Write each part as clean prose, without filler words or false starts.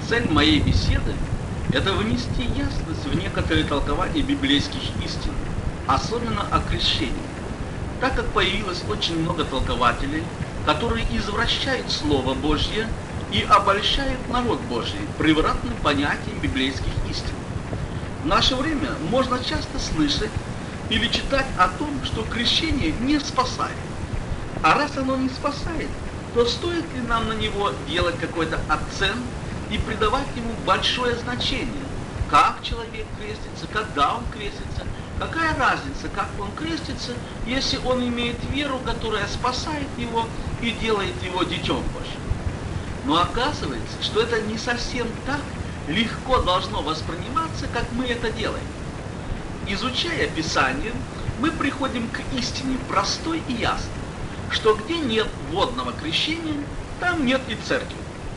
Цель моей беседы – это внести ясность в некоторые толкования библейских истин, особенно о крещении, так как появилось очень много толкователей, которые извращают Слово Божье и обольщают народ Божий превратным понятием библейских истин. В наше время можно часто слышать или читать о том, что крещение не спасает. А раз оно не спасает, то стоит ли нам на него делать какой-то акцент и придавать ему большое значение? Как человек крестится, когда он крестится, какая разница, как он крестится, если он имеет веру, которая спасает его и делает его детем Божьим? Но оказывается, что это не совсем так легко должно восприниматься, как мы это делаем. Изучая Писание, мы приходим к истине простой и ясной, что где нет водного крещения, там нет и церкви.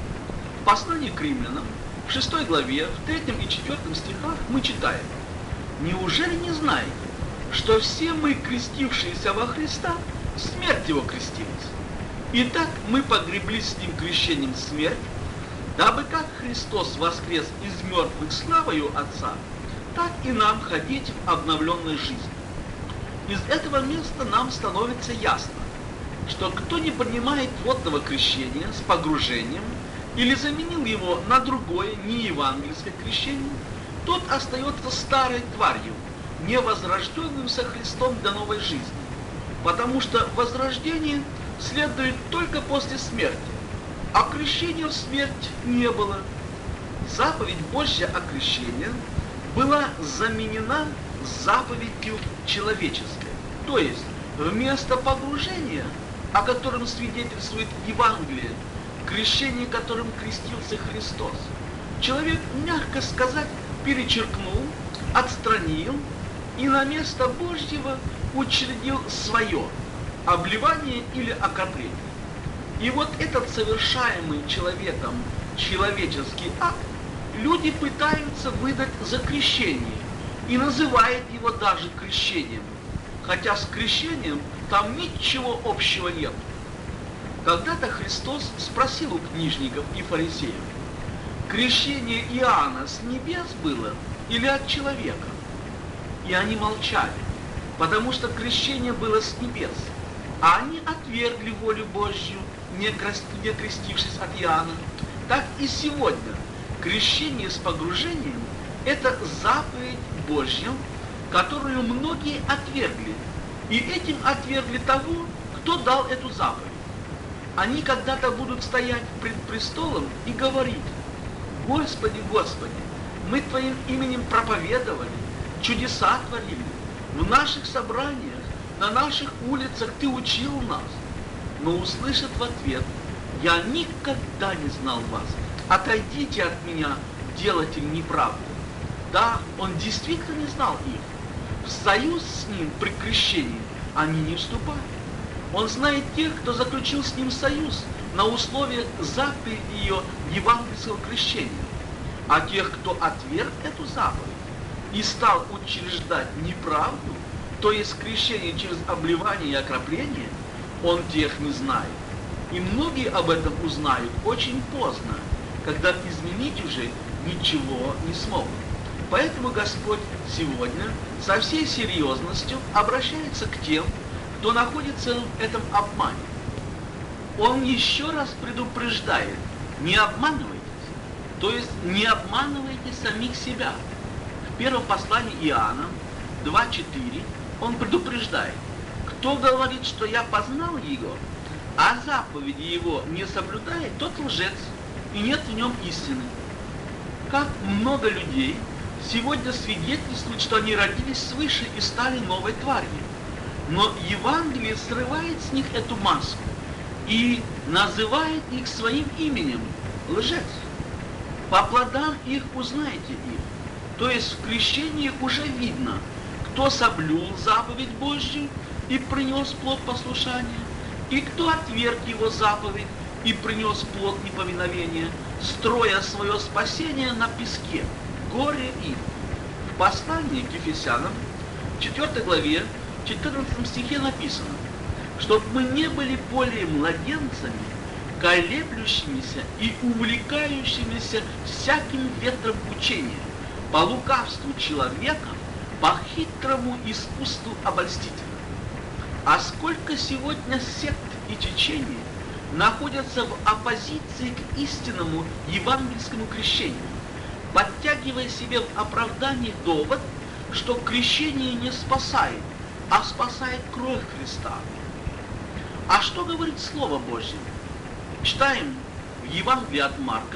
В послании к римлянам, в 6 главе, в 3 и 4 стихах мы читаем: «Неужели не знаете, что все мы, крестившиеся во Христа, в смерть Его крестились? Итак, мы погреблись с Ним крещением в смерть, дабы как Христос воскрес из мертвых славою Отца, так и нам ходить в обновленной жизни». Из этого места нам становится ясно, что кто не принимает водного крещения с погружением или заменил его на другое неевангельское крещение, тот остается старой тварью, невозрожденным со Христом до новой жизни, потому что возрождение следует только после смерти, а крещения в смерть не было. Заповедь Божья о крещении была заменена заповедью человеческой, то есть вместо погружения, о котором свидетельствует Евангелие, крещение, которым крестился Христос, человек, мягко сказать, перечеркнул, отстранил и на место Божьего учредил свое обливание или окропление. И вот этот совершаемый человеком человеческий акт люди пытаются выдать за крещение и называют его даже крещением, хотя с крещением там ничего общего нет. Когда-то Христос спросил у книжников и фарисеев: крещение Иоанна с небес было или от человека? И они молчали, потому что крещение было с небес, а они отвергли волю Божью, не крестившись от Иоанна. Так и сегодня крещение с погружением – это заповедь Божья, которую многие отвергли, и этим отвергли того, кто дал эту заповедь. Они когда-то будут стоять пред престолом и говорить: «Господи, Господи, мы Твоим именем проповедовали, чудеса творили, в наших собраниях, на наших улицах Ты учил нас». Но услышат в ответ: «Я никогда не знал вас, отойдите от меня, делатель неправды». Да, он действительно не знал их. В союз с ним при крещении они не вступали. Он знает тех, кто заключил с ним союз на условиях заповеди ее евангельского крещения. А тех, кто отверг эту заповедь и стал учреждать неправду, то есть крещение через обливание и окропление, он тех не знает. И многие об этом узнают очень поздно, когда изменить уже ничего не смогут. Поэтому Господь сегодня со всей серьезностью обращается к тем, кто находится в этом обмане. Он еще раз предупреждает: не обманывайтесь, то есть не обманывайте самих себя. В первом послании Иоанна 2:4 он предупреждает: кто говорит, что я познал его, а заповеди его не соблюдает, тот лжец, и нет в нем истины. Как много людей сегодня свидетельствуют, что они родились свыше и стали новой тварью. Но Евангелие срывает с них эту маску и называет их своим именем – лжец. По плодам их узнаете их. То есть в крещении уже видно, кто соблюл заповедь Божью и принес плод послушания, и кто отверг его заповедь и принес плод неповиновения, строя свое спасение на песке. Горе им. В послании к Ефесянам, 4 главе, в 14 стихе написано: «Чтоб мы не были более младенцами, колеблющимися и увлекающимися всяким ветром учения, по лукавству человека, по хитрому искусству обольстителя. А сколько сегодня сект и течений находятся в оппозиции к истинному евангельскому крещению, подтягивая себе в оправдании довод, что крещение не спасает, а спасает кровь Христа. А что говорит Слово Божье? Читаем в Евангелии от Марка,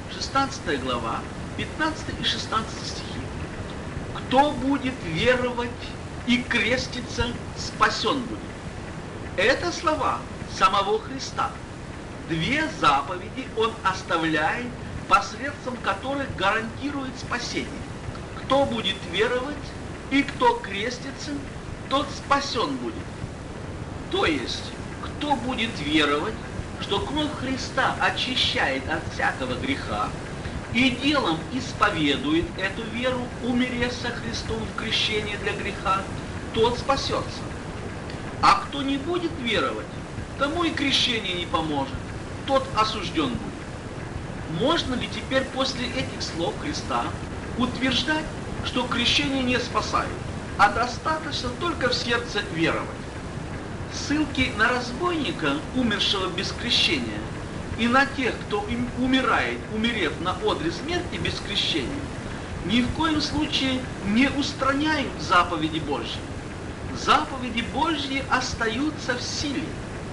16 глава, 15 и 16 стихи. «Кто будет веровать и креститься, спасен будет». Это слова самого Христа. Две заповеди Он оставляет, посредством которых гарантирует спасение. Кто будет веровать и кто крестится, тот спасен будет. То есть, кто будет веровать, что кровь Христа очищает от всякого греха, и делом исповедует эту веру, умерев со Христом в крещении для греха, тот спасется. А кто не будет веровать, тому и крещение не поможет, тот осужден будет. Можно ли теперь после этих слов Христа утверждать, что крещение не спасает, а достаточно только в сердце веровать? Ссылки на разбойника, умершего без крещения, и на тех, кто умирает, умерев на одре смерти без крещения, ни в коем случае не устраняют заповеди Божьи. Заповеди Божьи остаются в силе,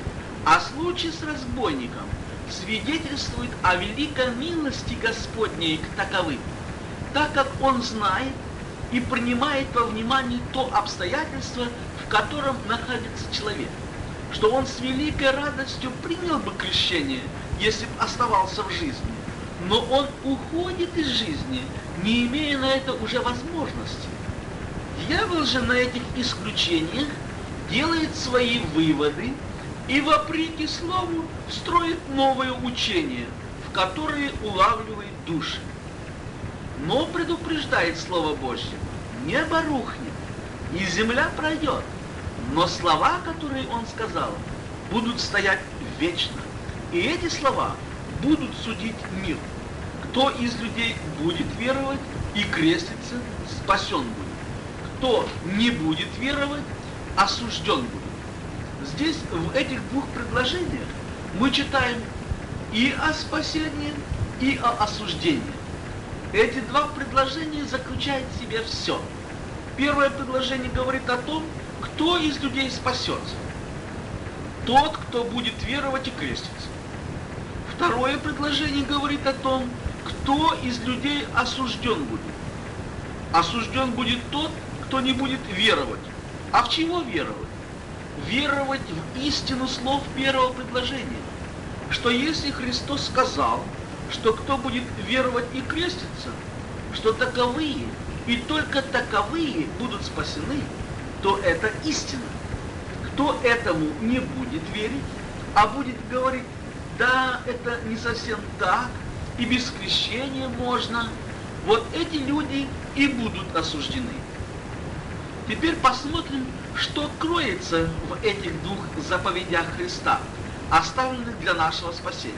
а случай с разбойником свидетельствует о великой милости Господней к таковым, так как Он знает и принимает во внимание то обстоятельство, в котором находится человек, что он с великой радостью принял бы крещение, если бы оставался в жизни, но он уходит из жизни, не имея на это уже возможности. Дьявол же на этих исключениях делает свои выводы и, вопреки слову, строит новые учения, в которые улавливает души. Но предупреждает Слово Божье: небо рухнет, и земля пройдет, но слова, которые Он сказал, будут стоять вечно. И эти слова будут судить мир. Кто из людей будет веровать и креститься, спасен будет. Кто не будет веровать, осужден будет. Здесь, в этих двух предложениях, мы читаем и о спасении, и о осуждении. Эти два предложения заключают в себе все. Первое предложение говорит о том, кто из людей спасется. Тот, кто будет веровать и креститься. Второе предложение говорит о том, кто из людей осужден будет. Осужден будет тот, кто не будет веровать. А в чего веровать? Веровать в истину слов первого предложения. Что если Христос сказал, что кто будет веровать и креститься, что таковые и только таковые будут спасены, то это истина. Кто этому не будет верить, а будет говорить: да, это не совсем так, и без крещения можно, вот эти люди и будут осуждены. Теперь посмотрим, что кроется в этих двух заповедях Христа, оставленных для нашего спасения.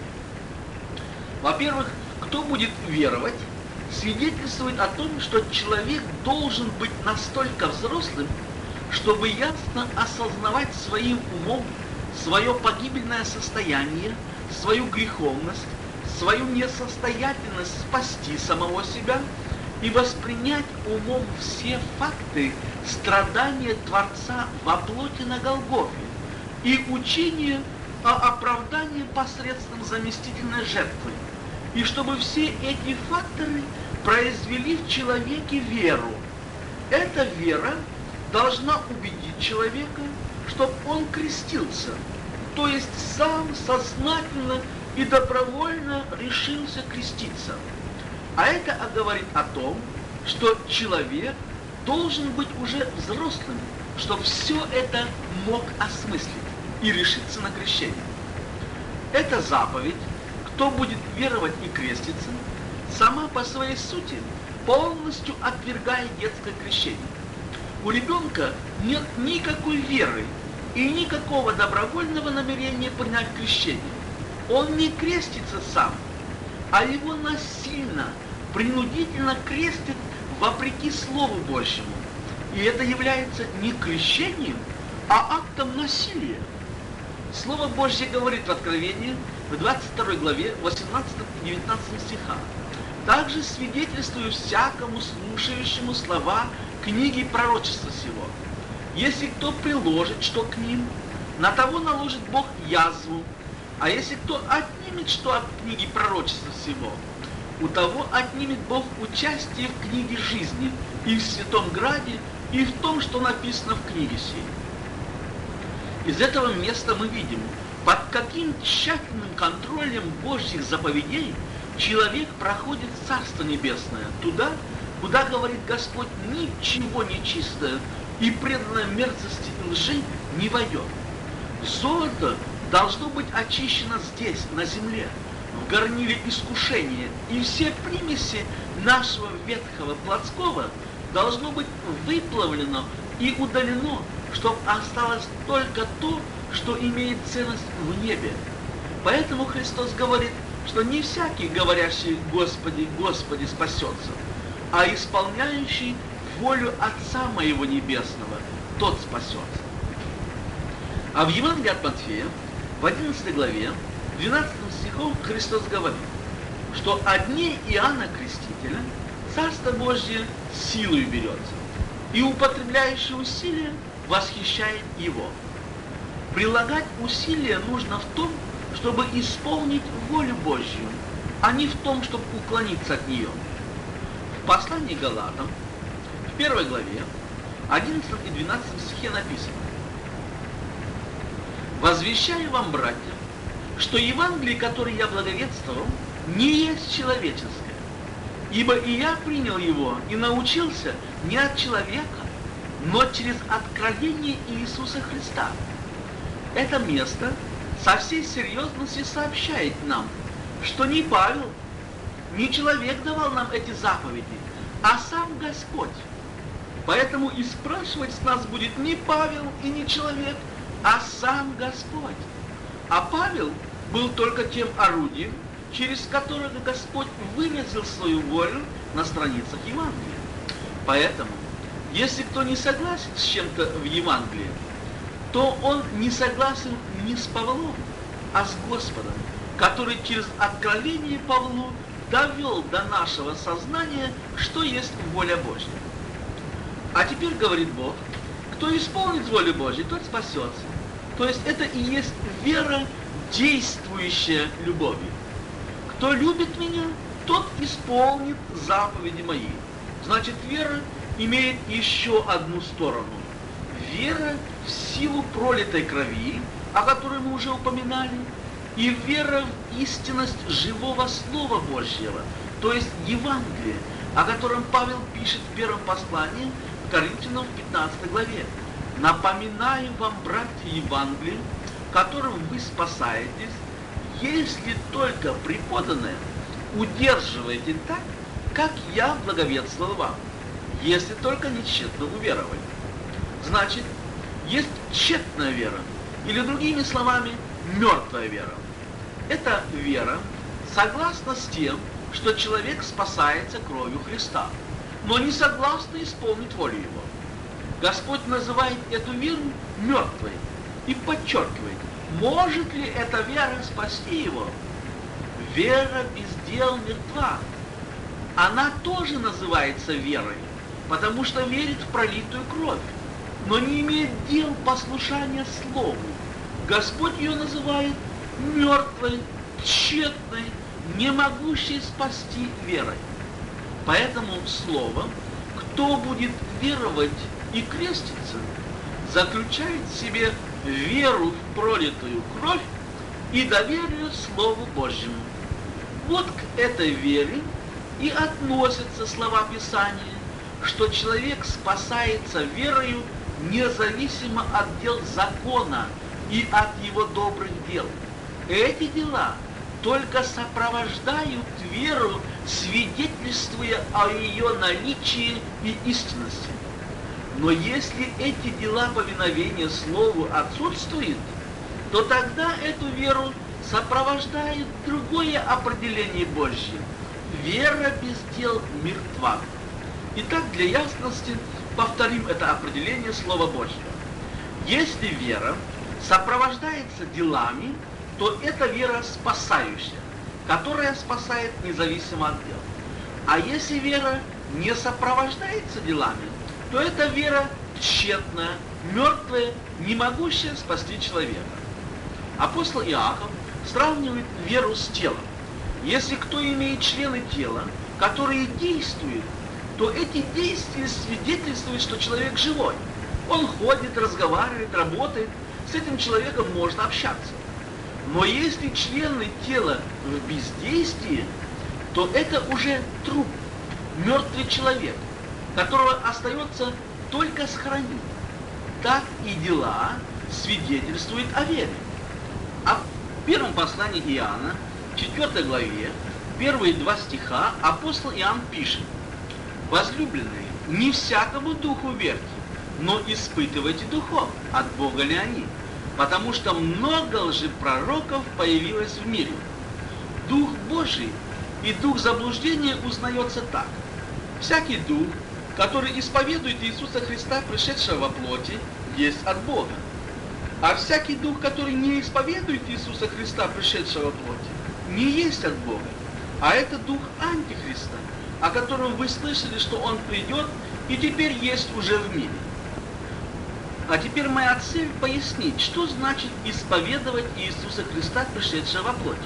Во-первых, кто будет веровать, свидетельствует о том, что человек должен быть настолько взрослым, чтобы ясно осознавать своим умом свое погибельное состояние, свою греховность, свою несостоятельность спасти самого себя и воспринять умом все факты страдания Творца во плоти на Голгофе и учение о оправдании посредством заместительной жертвы, и чтобы все эти факторы произвели в человеке веру. Эта вера должна убедить человека, чтобы он крестился, то есть сам сознательно и добровольно решился креститься. А это говорит о том, что человек должен быть уже взрослым, чтобы все это мог осмыслить и решиться на крещение. Эта заповедь, кто будет веровать и креститься, сама по своей сути полностью отвергает детское крещение. У ребенка нет никакой веры и никакого добровольного намерения принять крещение. Он не крестится сам, а его насильно, принудительно крестит вопреки Слову Божьему. И это является не крещением, а актом насилия. Слово Божье говорит в Откровении, в 22 главе, 18 и 19 стиха. «Также свидетельствую всякому слушающему слова книги пророчества сего. Если кто приложит что к ним, на того наложит Бог язву, а если кто отнимет что от книги пророчества сего, у того отнимет Бог участие в книге жизни и в святом граде, и в том, что написано в книге сей». Из этого места мы видим, под каким тщательным контролем Божьих заповедей человек проходит в Царство Небесное, туда, куда, говорит Господь, ничего нечистое и преданное мерзости и лжи не войдет. Золото должно быть очищено здесь, на земле, в горниле искушения, и все примеси нашего ветхого плотского должно быть выплавлено и удалено, чтобы осталось только то, что имеет ценность в небе. Поэтому Христос говорит, что не всякий, говорящий «Господи, Господи» спасется, а исполняющий волю Отца Моего Небесного, тот спасется. А в Евангелии от Матфея, в 11 главе, 12 стихом Христос говорит, что от дней Иоанна Крестителя Царство Божье силой берется, и употребляющий усилия восхищает его. Прилагать усилия нужно в том, чтобы исполнить волю Божью, а не в том, чтобы уклониться от нее. В послании к Галатам, в 1 главе, 11 и 12 стихе написано: «Возвещаю вам, братья, что Евангелие, которое я благовествовал, не есть человеческое, ибо и я принял его и научился не от человека, но через откровение Иисуса Христа». Это место со всей серьезностью сообщает нам, что не Павел, не человек давал нам эти заповеди, а сам Господь. Поэтому и спрашивать с нас будет не Павел и не человек, а сам Господь. А Павел был только тем орудием, через которое Господь выразил свою волю на страницах Евангелия. Поэтому, если кто не согласен с чем-то в Евангелии, то он не согласен не с Павлом, а с Господом, который через откровение Павлу довел до нашего сознания, что есть воля Божья. А теперь говорит Бог, кто исполнит волю Божью, тот спасется. То есть это и есть вера, действующая любовью. Кто любит меня, тот исполнит заповеди мои. Значит, вера имеет еще одну сторону. Вера в силу пролитой крови, о которой мы уже упоминали, и вера в истинность живого Слова Божьего, то есть Евангелия, о котором Павел пишет в первом послании к Коринфянам в 15 главе. «Напоминаю вам, братья, Евангелие, которым вы спасаетесь, если только преподанное удерживаете так, как я благовествовал вам, если только не тщетно уверовали». Значит, есть тщетная вера, или другими словами, мертвая вера. Это вера согласна с тем, что человек спасается кровью Христа, но не согласна исполнить волю Его. Господь называет эту веру мертвой и подчеркивает, может ли эта вера спасти его. Вера без дел мертва. Она тоже называется верой, потому что верит в пролитую кровь, но не имеет дел послушания Слову. Господь ее называет мертвой, тщетной, не могущей спасти верой. Поэтому слово «кто будет веровать и креститься» заключает в себе веру в пролитую кровь и доверие Слову Божьему. Вот к этой вере и относятся слова Писания, что человек спасается верою независимо от дел закона и от его добрых дел. Эти дела только сопровождают веру, свидетельствуя о ее наличии и истинности. Но если эти дела повиновения Слову отсутствуют, то тогда эту веру сопровождает другое определение Божье. Вера без дел мертва. Итак, для ясности повторим это определение Слова Божьего. Если вера сопровождается делами, то это вера спасающая, которая спасает независимо от дел. А если вера не сопровождается делами, то это вера тщетная, мертвая, не могущая спасти человека. Апостол Иаков сравнивает веру с телом. Если кто имеет члены тела, которые действуют, то эти действия свидетельствуют, что человек живой. Он ходит, разговаривает, работает, с этим человеком можно общаться. Но если члены тела в бездействии, то это уже труп, мертвый человек, которого остается только сохранить. Так и дела свидетельствуют о вере. А в первом послании Иоанна, 4 главе, первые 2 стиха, апостол Иоанн пишет: «Возлюбленные, не всякому духу верьте, но испытывайте духов, от Бога ли они, потому что много лжепророков появилось в мире. Дух Божий и дух заблуждения узнается так. Всякий дух, который исповедует Иисуса Христа, пришедшего во плоти, есть от Бога. А всякий дух, который не исповедует Иисуса Христа, пришедшего во плоти, не есть от Бога. А это дух Антихриста, о котором вы слышали, что он придет и теперь есть уже в мире». А теперь моя цель пояснить, что значит исповедовать Иисуса Христа, пришедшего во плоти.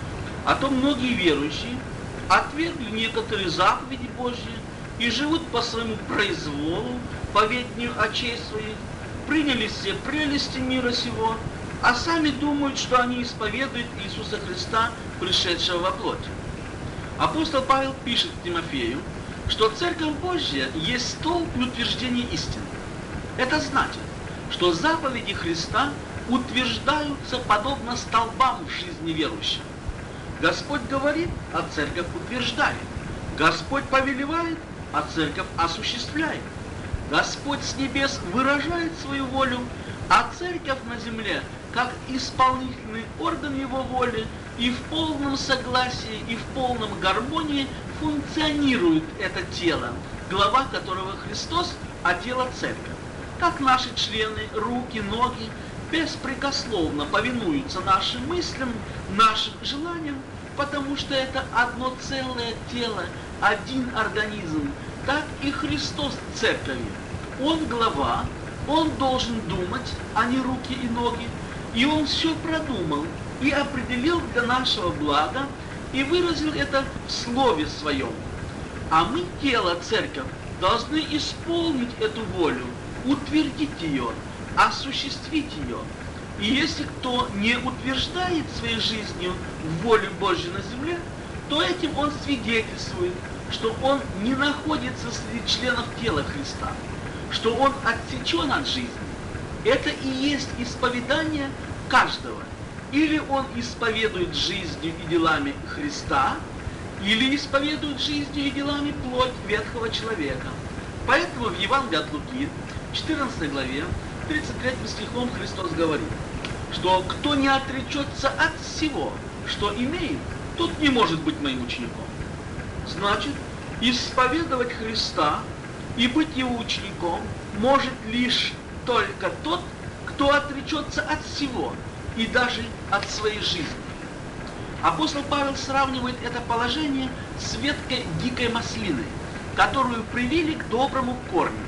А то многие верующие отвергли некоторые заповеди Божьи и живут по своему произволу, по ведению очей своих, приняли все прелести мира сего, а сами думают, что они исповедуют Иисуса Христа, пришедшего во плоти. Апостол Павел пишет Тимофею, что Церковь Божья есть столб утверждения истины. Это значит, что заповеди Христа утверждаются подобно столбам в жизни верующих. Господь говорит, а Церковь утверждает. Господь повелевает, а Церковь осуществляет. Господь с небес выражает свою волю, а Церковь на земле, как исполнительный орган Его воли, и в полном согласии, и в полном гармонии функционирует это тело, глава которого Христос, а тело Церковь. Как наши члены, руки, ноги беспрекословно повинуются нашим мыслям, нашим желаниям, потому что это одно целое тело, один организм, так и Христос Церкови. Он глава, Он должен думать, а не руки и ноги, и Он все продумал и определил для нашего блага, и выразил это в Слове Своем. А мы, тело, Церковь, должны исполнить эту волю, утвердить ее, осуществить ее. И если кто не утверждает своей жизнью волю Божью на земле, то этим он свидетельствует, что он не находится среди членов тела Христа, что он отсечен от жизни. Это и есть исповедание каждого. Или он исповедует жизнью и делами Христа, или исповедует жизнью и делами плоть ветхого человека. Поэтому в Евангелии от Луки, 14 главе, 33 стихом Христос говорит, что кто не отречется от всего, что имеет, тот не может быть моим учеником. Значит, исповедовать Христа и быть Его учеником может лишь только тот, кто отречется от всего и даже от своей жизни. Апостол Павел сравнивает это положение с веткой дикой маслины, которую привили к доброму корню.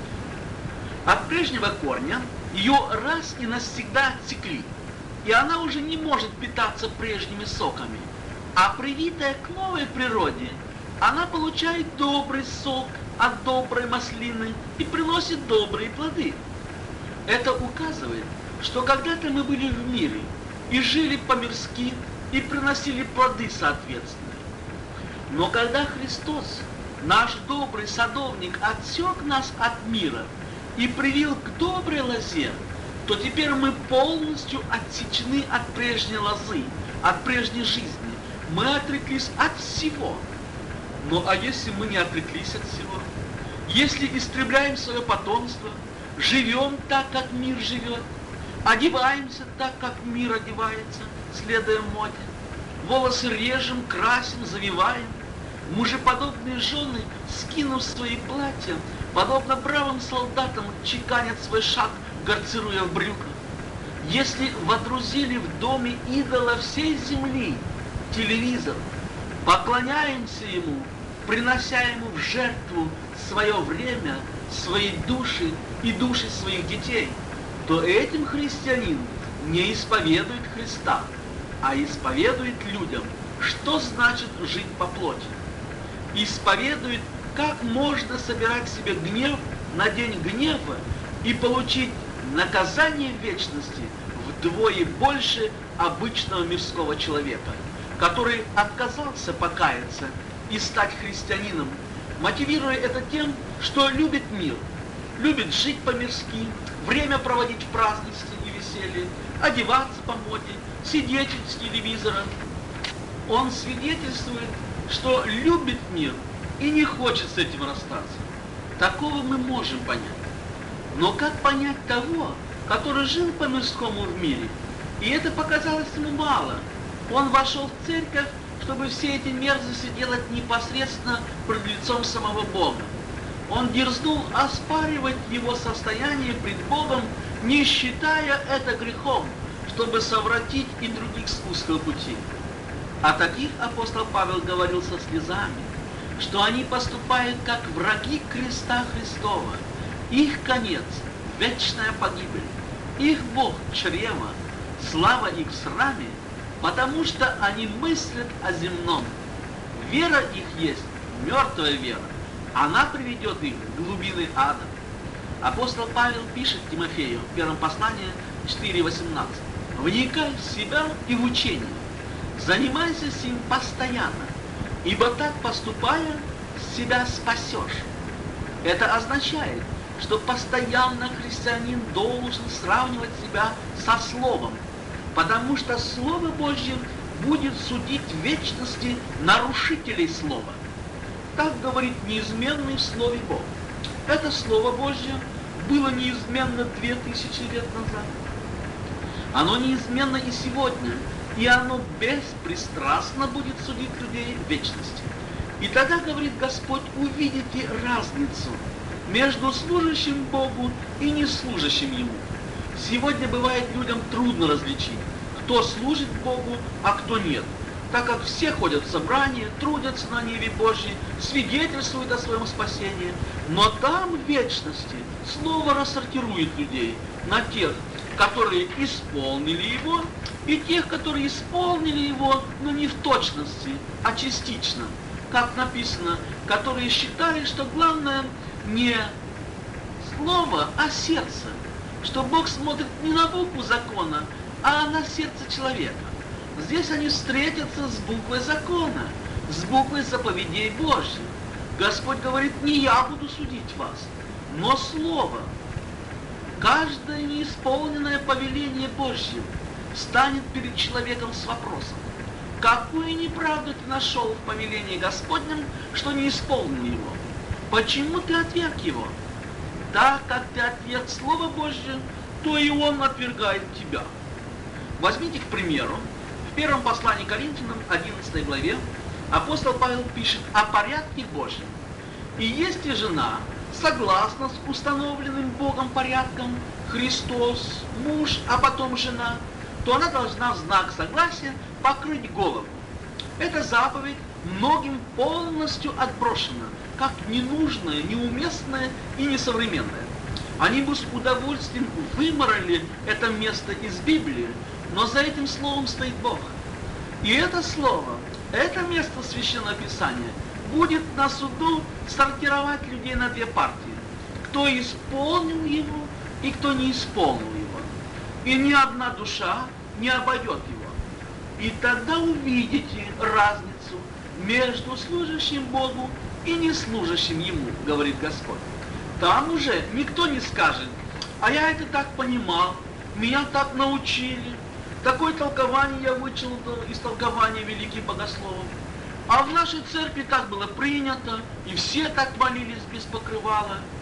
От прежнего корня ее раз и навсегда отсекли, и она уже не может питаться прежними соками. А привитая к новой природе, она получает добрый сок от доброй маслины и приносит добрые плоды. Это указывает, что когда-то мы были в мире и жили по-мирски и приносили плоды соответственные. Но когда Христос, наш добрый садовник, отсек нас от мира и привил к доброй лозе, то теперь мы полностью отсечены от прежней лозы, от прежней жизни. Мы отреклись от всего. Ну а если мы не отреклись от всего? Если истребляем свое потомство, живем так, как мир живет, Одеваемся так, как мир одевается, следуя моде. Волосы режем, красим, завиваем. Мужеподобные жены, скинув свои платья, подобно бравым солдатам, чеканят свой шаг, гарцируя в брюках. Если водрузили в доме идола всей земли, телевизор, поклоняемся ему, принося ему в жертву свое время, свои души и души своих детей, то этим христианин не исповедует Христа, а исповедует людям, что значит жить по плоти. Исповедует, как можно собирать себе гнев на день гнева и получить наказание вечности вдвое больше обычного мирского человека, который отказался покаяться и стать христианином, мотивируя это тем, что любит мир, любит жить по-мирски, время проводить в празднестве и веселье, одеваться по моде, сидеть с телевизором. Он свидетельствует, что любит мир и не хочет с этим расстаться. Такого мы можем понять. Но как понять того, который жил по-мирскому в мире? И это показалось ему мало. Он вошел в церковь, чтобы все эти мерзости делать непосредственно пред лицом самого Бога. Он дерзнул оспаривать его состояние пред Богом, не считая это грехом, чтобы совратить и других с узкого пути. О таких апостол Павел говорил со слезами, что они поступают как враги креста Христова. Их конец – вечная погибель. Их Бог – чрево, слава их в сраме, потому что они мыслят о земном. Вера их есть мертвая вера. Она приведет их в глубины ада. Апостол Павел пишет Тимофею в первом послании 4:18. «Вникай в себя и в учение, занимайся сим постоянно, ибо так поступая, себя спасешь». Это означает, что постоянно христианин должен сравнивать себя со Словом, потому что Слово Божье будет судить в вечности нарушителей Слова. Так говорит неизменный в Слове Бог. Это Слово Божье было неизменно 2000 лет назад. Оно неизменно и сегодня, и оно беспристрастно будет судить людей в вечности. И тогда, говорит Господь, увидите разницу между служащим Богу и неслужащим Ему. Сегодня бывает людям трудно различить, кто служит Богу, а кто нет, так как все ходят в собрания, трудятся на ниве Божьей, свидетельствуют о своем спасении, но там в вечности Слово рассортирует людей на тех, которые исполнили его, и тех, которые исполнили его, но не в точности, а частично, как написано, которые считали, что главное не слово, а сердце, что Бог смотрит не на букву закона, а на сердце человека. Здесь они встретятся с буквой закона, с буквой заповедей Божьих. Господь говорит, не я буду судить вас, но слово. Каждое неисполненное повеление Божье станет перед человеком с вопросом: какую неправду ты нашел в повелении Господнем, что не исполнил его? Почему ты отверг его? Так как ты отверг Слово Божье, то и он отвергает тебя. Возьмите, к примеру, в первом послании к Коринфянам, 11 главе, апостол Павел пишет о порядке Божьем. И если жена согласно с установленным Богом порядком, Христос, муж, а потом жена, то она должна в знак согласия покрыть голову. Эта заповедь многим полностью отброшена, как ненужная, неуместная и несовременная. Они бы с удовольствием выморали это место из Библии, но за этим словом стоит Бог. И это слово, это место Священного Писания будет на суду сортировать людей на две партии: кто исполнил его и кто не исполнил его. И ни одна душа не обойдет его. И тогда увидите разницу между служащим Богу и не служащим Ему, говорит Господь. Там уже никто не скажет: а я это так понимал, меня так научили, такое толкование я вычел из толкования великих богословов. А в нашей церкви так было принято, и все так молились без покрывала.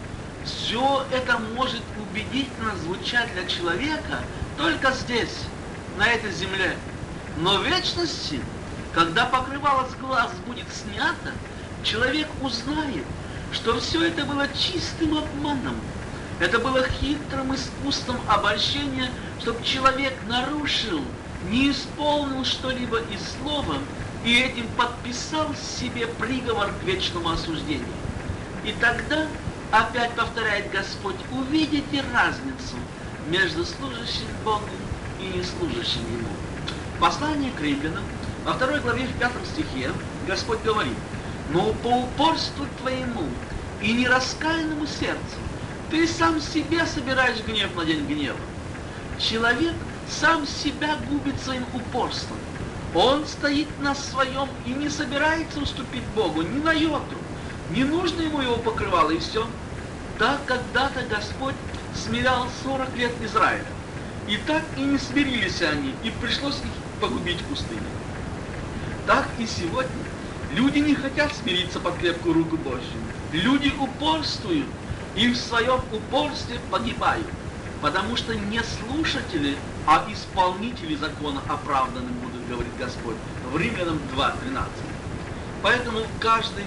Все это может убедительно звучать для человека только здесь, на этой земле. Но в вечности, когда покрывало с глаз будет снято, человек узнает, что все это было чистым обманом. Это было хитрым искусством обольщения, чтобы человек нарушил, не исполнил что-либо из слова и этим подписал себе приговор к вечному осуждению. И тогда, опять повторяет Господь, увидите разницу между служащим Богу и неслужащим Ему. Послание к Римлянам, во 2 главе, в 5 стихе, Господь говорит: «Но по упорству твоему и нераскаянному сердцу ты сам себе собираешь гнев на день гнева». Человек сам себя губит своим упорством. Он стоит на своем и не собирается уступить Богу ни на йоту. Не нужно ему его покрывало, и все. Так когда-то Господь смирял 40 лет Израиля. И так и не смирились они, и пришлось их погубить в пустыне. Так и сегодня люди не хотят смириться под крепкую руку Божью. Люди упорствуют, и в своем упорстве погибают, потому что не слушатели, а исполнители закона оправданы будут, говорит Господь, в Римлянам 2:13. Поэтому каждый,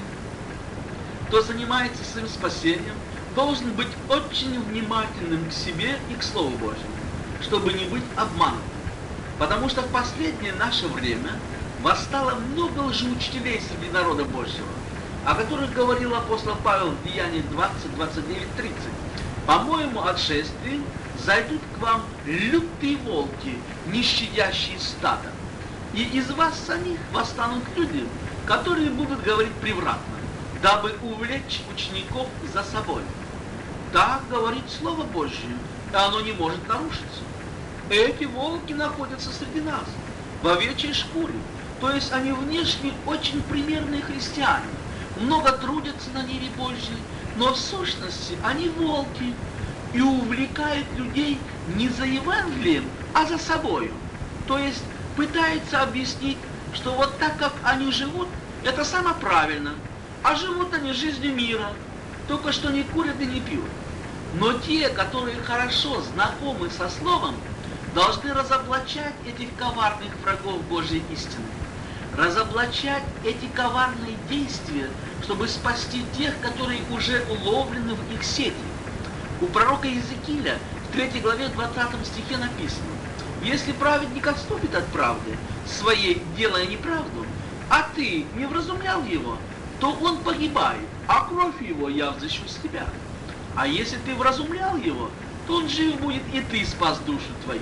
кто занимается своим спасением, должен быть очень внимательным к себе и к Слову Божьему, чтобы не быть обманутым. Потому что в последнее наше время восстало много лжеучителей среди народа Божьего, о которых говорил апостол Павел в Деяниях 20, 29, 30. «По моему отшествию зайдут к вам лютые волки, не щадящие стада, и из вас самих восстанут люди, которые будут говорить превратно, дабы увлечь учеников за собой». Так говорит Слово Божье, и оно не может нарушиться. Эти волки находятся среди нас, в овечьей шкуре, то есть они внешне очень примерные христиане, много трудятся на ниве Божьей, но в сущности они волки и увлекают людей не за Евангелием, а за собою. То есть пытаются объяснить, что вот так, как они живут, это самое правильно, а живут они жизнью мира, только что не курят и не пьют. Но те, которые хорошо знакомы со Словом, должны разоблачать этих коварных врагов Божьей истины, разоблачать эти коварные действия, чтобы спасти тех, которые уже уловлены в их сети. У пророка Иезекииля в 3 главе 20 стихе написано: «Если праведник отступит от правды своей, делая неправду, а ты не вразумлял его, то он погибает, а кровь его я взыщу с тебя. А если ты вразумлял его, то он жив будет, и ты спас душу твою».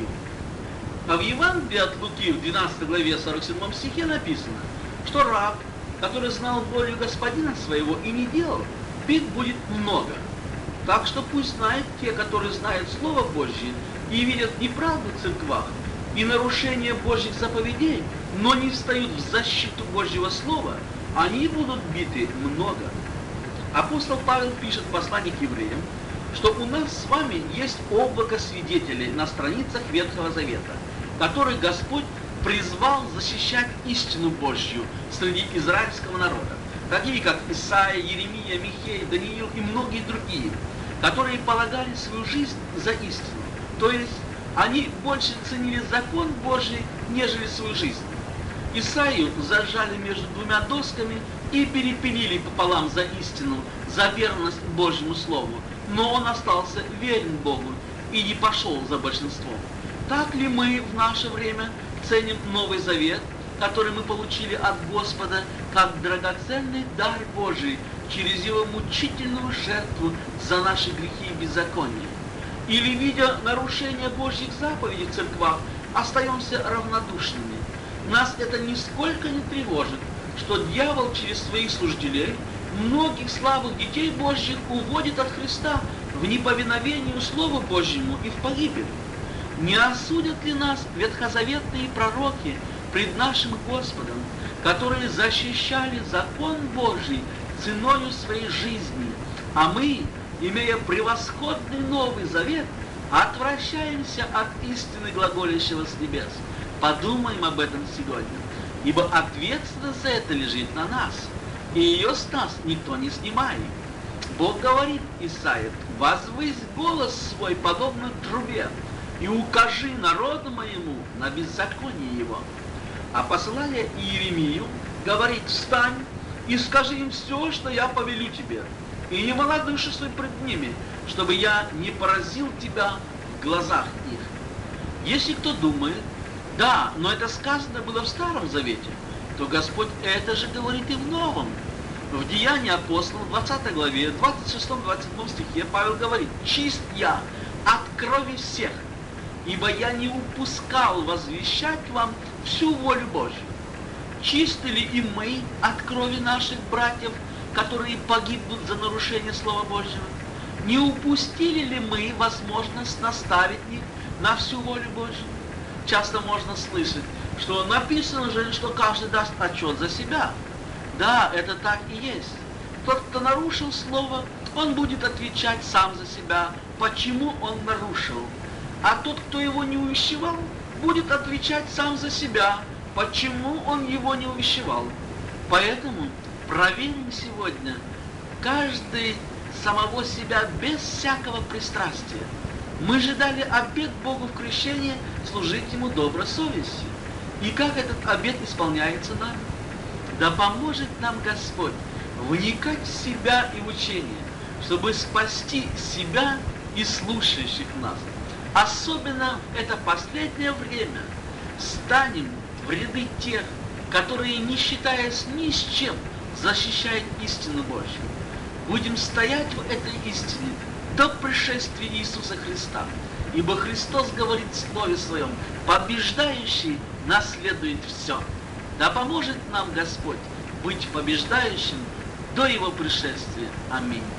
А в Евангелии от Луки в 12 главе 47 стихе написано, что раб, который знал волю господина своего и не делал, бит будет много. Так что пусть знают те, которые знают Слово Божье и видят неправду в церквах и нарушение Божьих заповедей, но не встают в защиту Божьего Слова, они будут биты много. Апостол Павел пишет в послании к евреям, что у нас с вами есть облако свидетелей на страницах Ветхого Завета, который Господь призвал защищать истину Божью среди израильского народа, такие как Исаия, Еремия, Михей, Даниил и многие другие, которые полагали свою жизнь за истину. То есть они больше ценили закон Божий, нежели свою жизнь. Исаию зажали между двумя досками и перепилили пополам за истину, за верность Божьему Слову, но он остался верен Богу и не пошел за большинством. Так ли мы в наше время ценим Новый Завет, который мы получили от Господа, как драгоценный дар Божий через Его мучительную жертву за наши грехи и беззакония? Или, видя нарушение Божьих заповедей в церквах, остаемся равнодушными? Нас это нисколько не тревожит, что дьявол через своих служителей многих слабых детей Божьих уводит от Христа в неповиновение Слову Божьему и в погибель. Не осудят ли нас ветхозаветные пророки пред нашим Господом, которые защищали закон Божий ценою своей жизни, а мы, имея превосходный Новый Завет, отвращаемся от истины глаголящего с небес? Подумаем об этом сегодня, ибо ответственность за это лежит на нас, и ее с нас никто не снимает. Бог говорит Исаии: «Возвысь голос свой, подобно трубе, и укажи народу моему на беззаконие его». А посылая Иеремию, говорит: «Встань и скажи им все, что я повелю тебе, и не малодушествуй пред ними, чтобы я не поразил тебя в глазах их». Если кто думает: да, но это сказано было в Старом Завете, то Господь это же говорит и в Новом. В Деянии апостолов, 20 главе, 26-27 стихе Павел говорит: «Чист я от крови всех, ибо я не упускал возвещать вам всю волю Божью». Чисты ли и мы от крови наших братьев, которые погибнут за нарушение Слова Божьего? Не упустили ли мы возможность наставить их на всю волю Божью? Часто можно слышать, что написано же, что каждый даст отчет за себя. Да, это так и есть. Тот, кто нарушил слово, он будет отвечать сам за себя, почему он нарушил. А тот, кто его не увещевал, будет отвечать сам за себя, почему он его не увещевал. Поэтому проверим сегодня каждый самого себя без всякого пристрастия. Мы же дали обет Богу в крещении служить Ему доброй совестью. И как этот обет исполняется нами? Да поможет нам Господь вникать в себя и в учение, чтобы спасти себя и слушающих нас. Особенно в это последнее время станем в ряды тех, которые, не считаясь ни с чем, защищают истину Божью. Будем стоять в этой истине до пришествия Иисуса Христа. Ибо Христос говорит в Слове Своем: побеждающий наследует все. Да поможет нам Господь быть побеждающим до Его пришествия. Аминь.